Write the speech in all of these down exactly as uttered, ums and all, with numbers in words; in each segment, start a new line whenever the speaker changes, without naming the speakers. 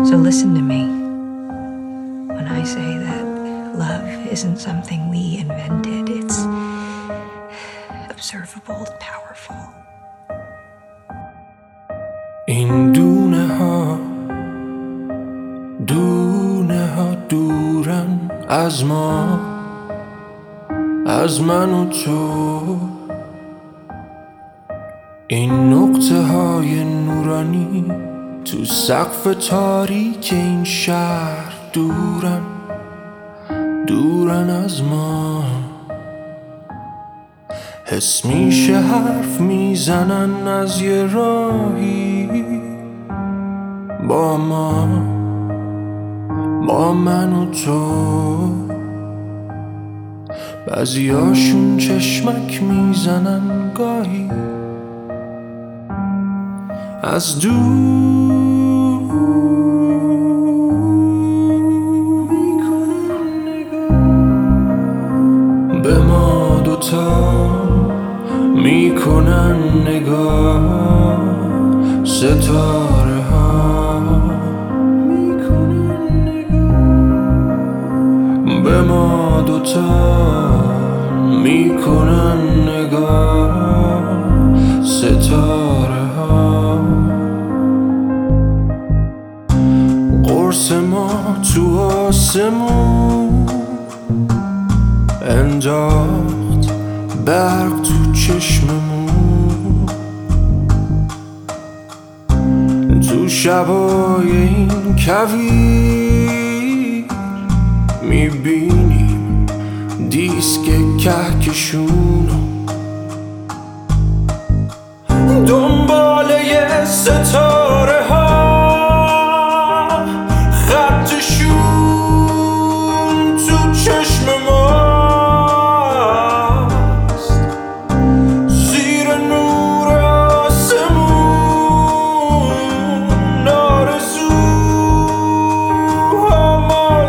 So listen to me when I say that love isn't something we invented. It's observable, powerful.
این دونه ها دونه ها دورن از ما، از من و تو. این نقطه های نورانی تو سقف تاریک این شهر دورن دورن از ما. حس میشه حرف میزنن از یه راهی با ما، با من و تو. بعضیاشون چشمک میزنن گاهی از دور، میکنن نگاه به ما دوتا، میکنن نگاه ستاره ها، میکنن نگاه به ما دوتا، میکنن نگاه ستاره ها. قرص ما تو آسمون انداخت برق تو چشممون. تو شبای این کویر میبینیم دیسک کهکشونو دنبال یه ستاره ها. خطشون تو چشم ماست، زیر نور آسمون آرزوها مال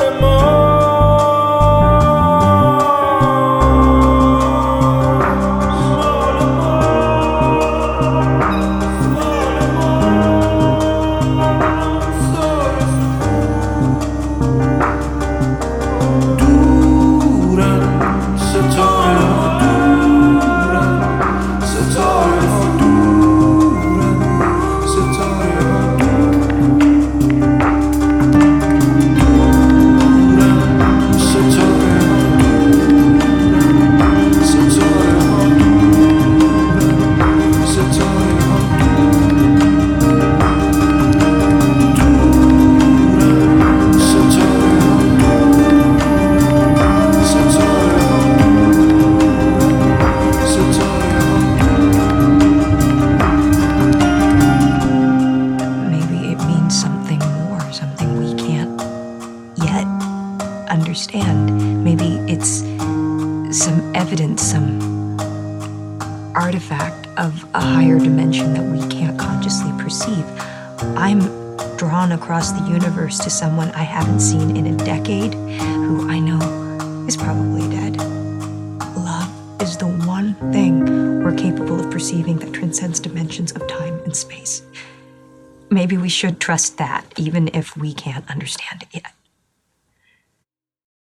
understand. Maybe it's some evidence, some artifact of a higher dimension that we can't consciously perceive. I'm drawn across the universe to someone I haven't seen in a decade, who I know is probably dead. Love is the one thing we're capable of perceiving that transcends dimensions of time and space. Maybe we should trust that, even if we can't understand it yet.